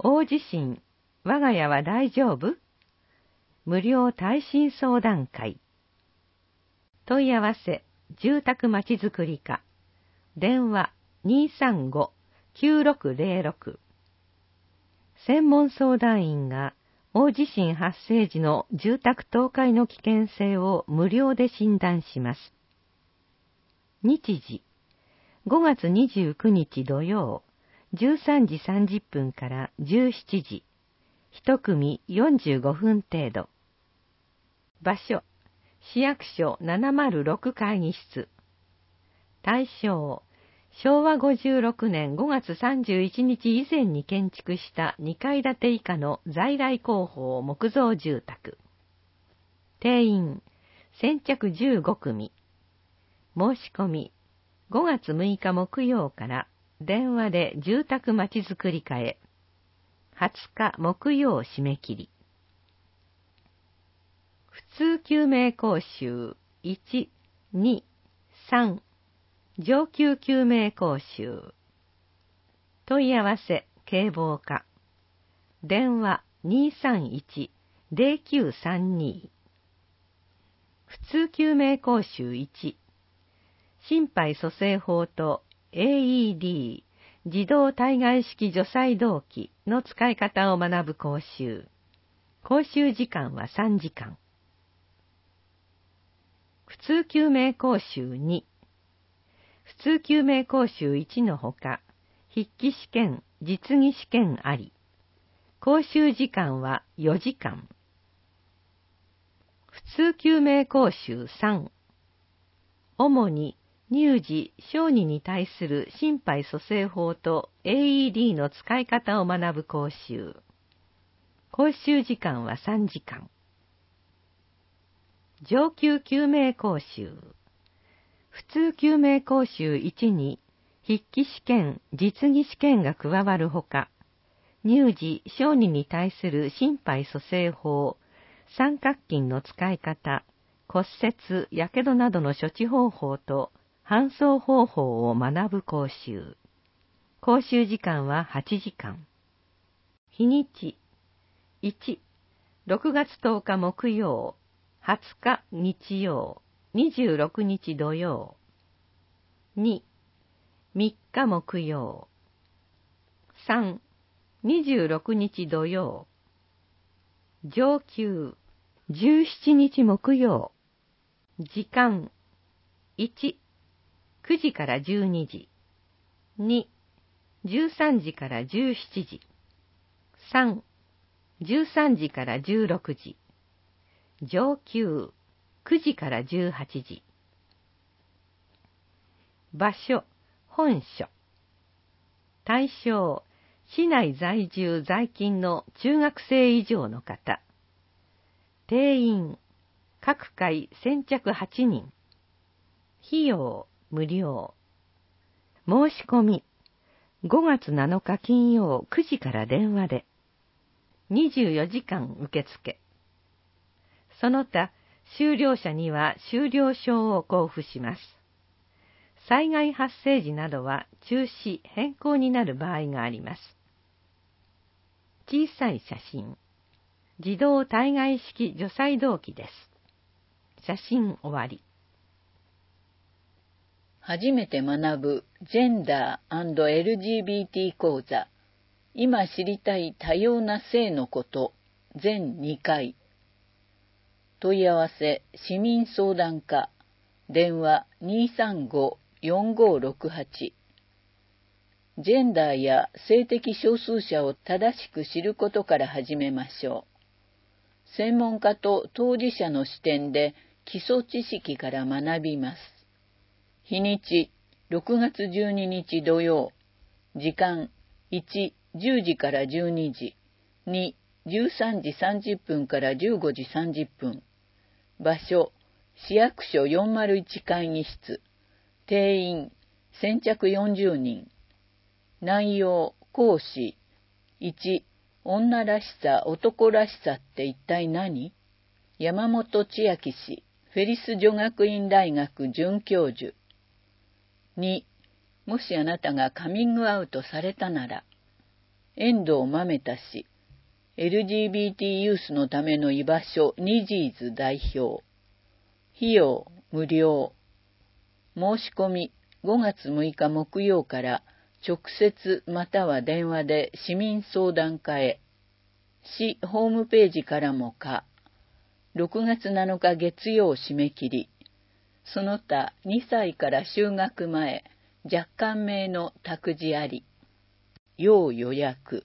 大地震、我が家は大丈夫？無料耐震相談会。問い合わせ、住宅まちづくり課。電話 235-9606。専門相談員が大地震発生時の住宅倒壊の危険性を無料で診断します。日時、5月29日土曜、13時30分から17時、一組45分程度。場所、市役所706会議室。対象、昭和56年5月31日以前に建築した2階建て以下の在来工法木造住宅。定員、先着15組。申し込み、5月6日木曜から電話で住宅まちづくり課へ。20日木曜締め切り。普通救命講習1、2、3。上級救命講習。問い合わせ、警防課。電話 231-0932。普通救命講習1。心肺蘇生法と AED 自動体外式除細動器の使い方を学ぶ講習。講習時間は3時間。普通救命講習2。普通救命講習1のほか、筆記試験、実技試験あり。講習時間は4時間。普通救命講習3。主に乳児、小児に対する心肺蘇生法と AED の使い方を学ぶ講習。講習時間は3時間。上級救命講習。普通救命講習1に筆記試験、実技試験が加わるほか、乳児、小児に対する心肺蘇生法、三角筋の使い方、骨折、やけどなどの処置方法と搬送方法を学ぶ講習。講習時間は8時間。日にち1、6月10日木曜、20日日曜、26日土曜。2、3日木曜。3、26日土曜。上級、17日木曜。時間、1、9時から12時。2、13時から17時。3、13時から16時。上級、9時から18時。場所、本所。対象、市内在住在勤の中学生以上の方。定員、各回先着8人。費用、無料。申し込み、5月7日金曜9時から電話で。24時間受付。その他、修了者には修了証を交付します。災害発生時などは中止・変更になる場合があります。小さい写真。自動体外式除細動器です。写真終わり。 初めて学ぶジェンダー&LGBT 講座。今知りたい多様な性のこと。全2回。問い合わせ、市民相談課。電話 235-4568。ジェンダーや性的少数者を正しく知ることから始めましょう。専門家と当事者の視点で基礎知識から学びます。日にち、6月12日土曜。時間、1、10時から12時。2、13時30分から15時30分。場所、市役所401会議室。定員、先着40人。内容、講師。1、女らしさ、男らしさって一体何？山本千秋氏、フェリス女学院大学准教授。2、もしあなたがカミングアウトされたなら。 遠藤豆田氏、LGBT ユースのための居場所ニジーズ代表。費用無料。申し込み5月6日木曜から直接または電話で市民相談課へ。市ホームページからもか。6月7日月曜締め切り。その他2歳から就学前、若干名の託児あり。要予約。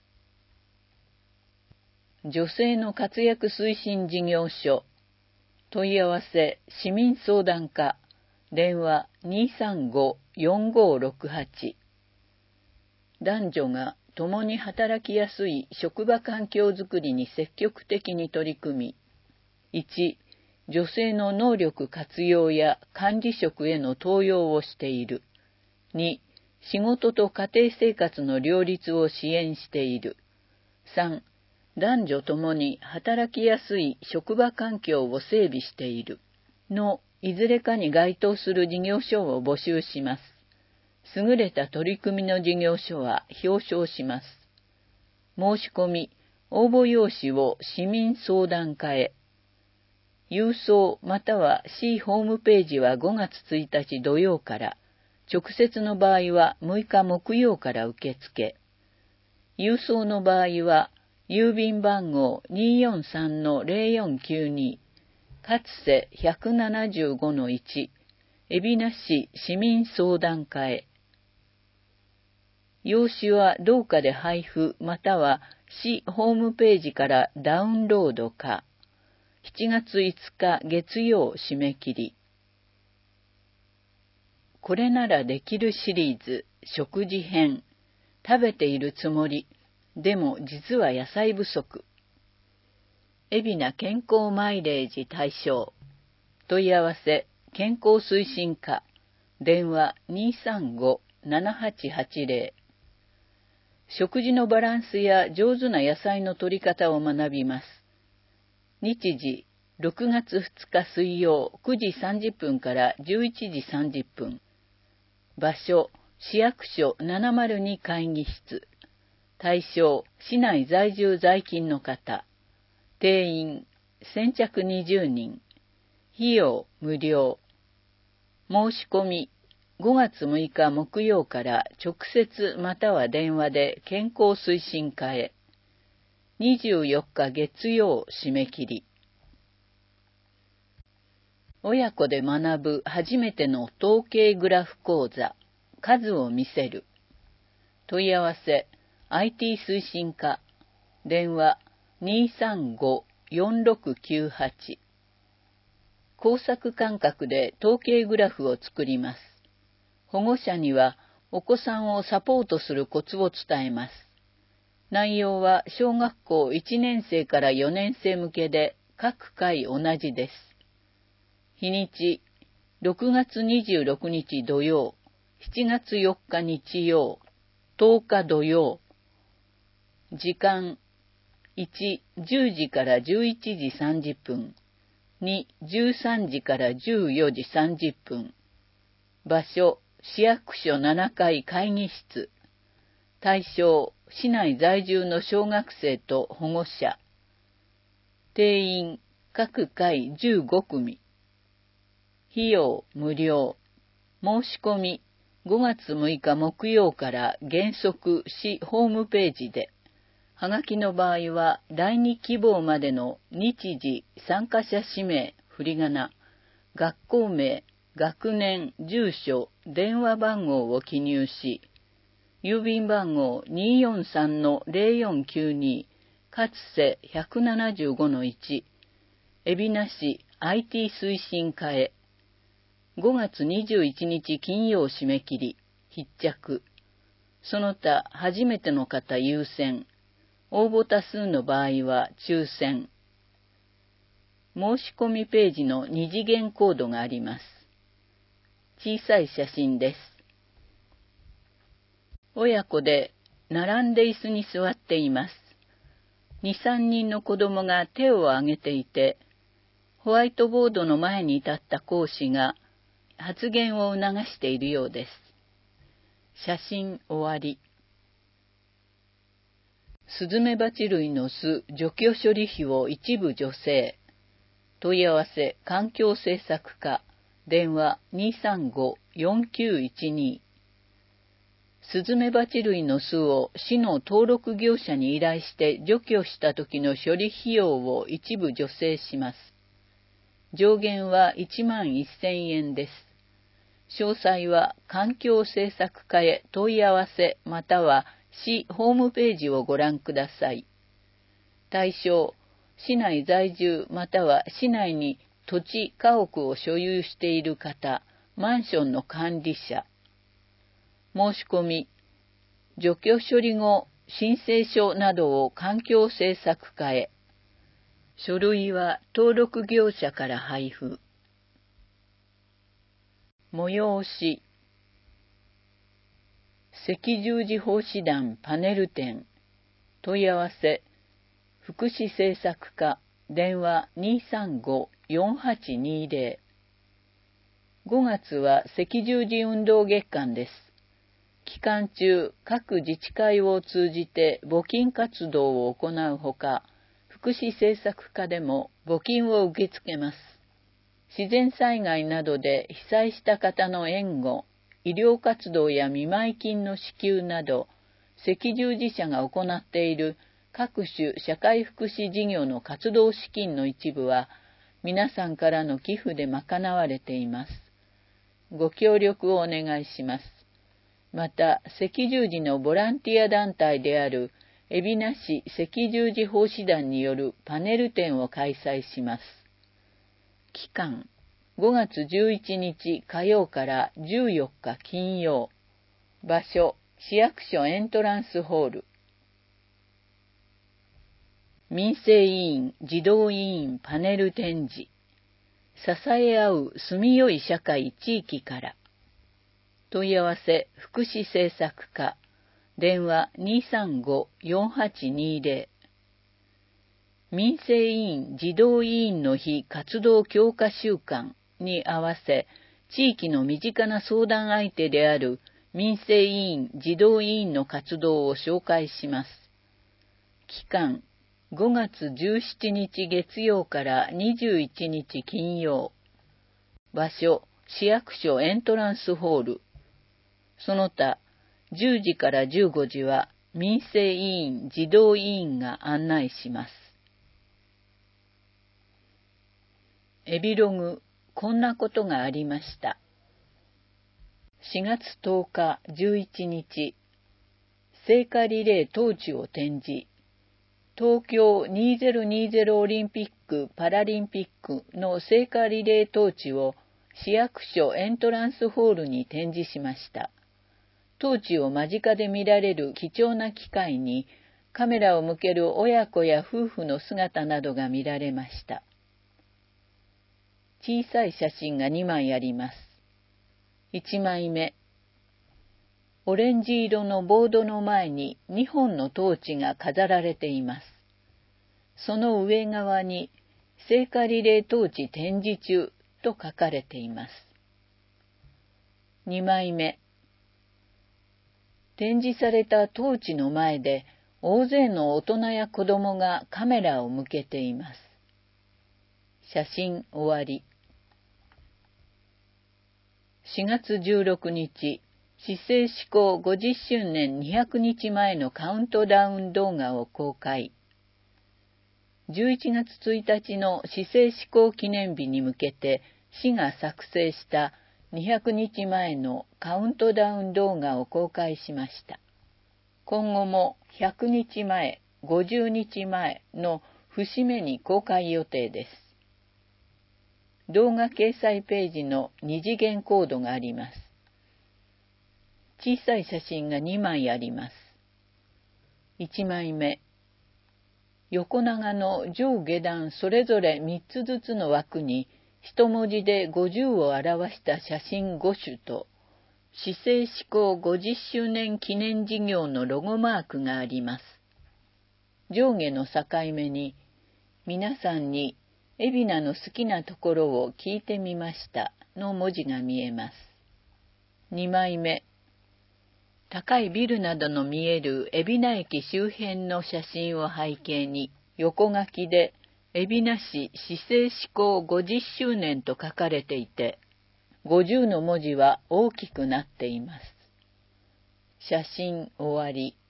女性の活躍推進事業所。問い合わせ市民相談課。電話235-4568。男女が共に働きやすい職場環境づくりに積極的に取り組み。1、女性の能力活用や管理職への登用をしている。2、仕事と家庭生活の両立を支援している。3、男女ともに働きやすい職場環境を整備している。のいずれかに該当する事業所を募集します。優れた取り組みの事業所は表彰します。申し込み、応募用紙を市民相談課へ。郵送または市ホームページは5月1日土曜から、直接の場合は6日木曜から受付。郵送の場合は、郵便番号 243-0492、かつせ 175-1、海老名市市民相談課へ。用紙は同課で配布または市ホームページからダウンロードか。7月5日月曜締め切り。これならできるシリーズ食事編。食べているつもり。でも実は野菜不足。海老名健康マイレージ対象。問い合わせ健康推進課。電話235-7880。食事のバランスや上手な野菜の取り方を学びます。日時6月2日水曜9時30分から11時30分。場所市役所702会議室。対象市内在住在勤の方。定員先着20人。費用無料。申し込み5月6日木曜から直接または電話で健康推進課へ。24日月曜締め切り。親子で学ぶ初めての統計グラフ講座。数を見せる。問い合わせ IT 推進課。電話235-4698。工作感覚で統計グラフを作ります。保護者にはお子さんをサポートするコツを伝えます。内容は小学校1年生から4年生向けで各回同じです。日にち6月26日土曜、7月4日日曜、10日土曜。時間1、10時から11時30分。2、13時から14時30分。場所、市役所7階会議室。対象、市内在住の小学生と保護者。定員、各回15組。費用、無料。申し込み、5月6日木曜から原則市ホームページで。はがきの場合は、第2希望までの日時、参加者氏名、振り仮名、学校名、学年、住所、電話番号を記入し、郵便番号 243-0492、かつせ 175-1、海老名市 IT 推進課へ。5月21日金曜締め切り、必着。その他、初めての方優先。応募多数の場合は抽選。申し込みページの2次元コードがあります。小さい写真です。親子で並んで椅子に座っています。2、3人の子供が手を挙げていて、ホワイトボードの前に立った講師が発言を促しているようです。写真終わり。 スズメバチ類の巣除去処理費を一部助成。問い合わせ環境政策課。電話235-4912。スズメバチ類の巣を市の登録業者に依頼して除去した時の処理費用を一部助成します。上限は11,000円です。詳細は環境政策課へ問い合わせまたは市ホームページをご覧ください。対象、市内在住または市内に土地・家屋を所有している方、マンションの管理者。申し込み、除去処理後、申請書などを環境政策課へ。書類は登録業者から配布。催し。赤十字奉仕団パネル展。問い合わせ。福祉政策課。電話235-4820。5月は赤十字運動月間です。期間中、各自治会を通じて募金活動を行うほか、福祉政策課でも募金を受け付けます。自然災害などで被災した方の援護、医療活動や見舞金の支給など、赤十字社が行っている各種社会福祉事業の活動資金の一部は、皆さんからの寄付で賄われています。ご協力をお願いします。また、赤十字のボランティア団体である海老名市赤十字奉仕団によるパネル展を開催します。期間、5月11日火曜から14日金曜。場所、市役所エントランスホール。民生委員、児童委員パネル展示。支え合う住みよい社会地域から。問い合わせ福祉政策課。電話235-4820。民生委員児童委員の日活動強化週間に合わせ、地域の身近な相談相手である民生委員児童委員の活動を紹介します。期間、5月17日月曜から21日金曜。場所、市役所エントランスホール。その他、10時から15時は民生委員児童委員が案内します。エビログ、こんなことがありました。4月10日11日、聖火リレートーチを展示。東京2020オリンピック・パラリンピックの聖火リレートーチを市役所エントランスホールに展示しました。トーチを間近で見られる貴重な機会に、カメラを向ける親子や夫婦の姿などが見られました。小さい写真が2枚あります。1枚目。オレンジ色のボードの前に2本のトーチが飾られています。その上側に聖火リレートーチ展示中と書かれています。2枚目。展示されたトーチの前で大勢の大人や子供がカメラを向けています。写真終わり。4月16日、市政施行50周年200日前のカウントダウン動画を公開。11月1日の市政施行記念日に向けて市が作成した200日前のカウントダウン動画を公開しました。今後も100日前、50日前の節目に公開予定です。動画掲載ページの2次元コードがあります。小さい写真が2枚あります。1枚目。横長の上下段それぞれ3つずつの枠に一文字で50を表した写真5種と、市政施行50周年記念事業のロゴマークがあります。上下の境目に、皆さんに海老名の好きなところを聞いてみましたの文字が見えます。2枚目。 高いビルなどの見える海老名駅周辺の写真を背景に、横書きで海老名市市政施行50周年と書かれていて、50の文字は大きくなっています。写真終わり。